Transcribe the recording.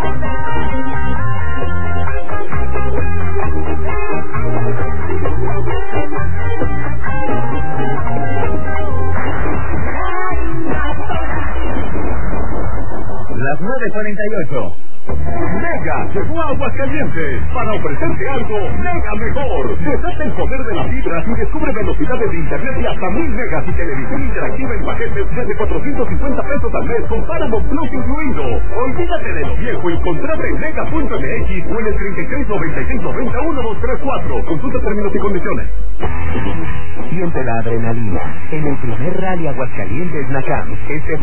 Las 9:48. Mega llegó a Aguascalientes para ofrecerte algo mega mejor. Desata el poder de la fibra y descubre velocidades de internet de hasta 1000 megas y televisión interactiva en paquetes desde 450 pesos al mes con Paramount Plus incluido. Olvídate de lo viejo y contrata en mega.mx o en el 3696901234. Consulta términos y condiciones. Siente la adrenalina en el primer Rally Aguascalientes NACAM.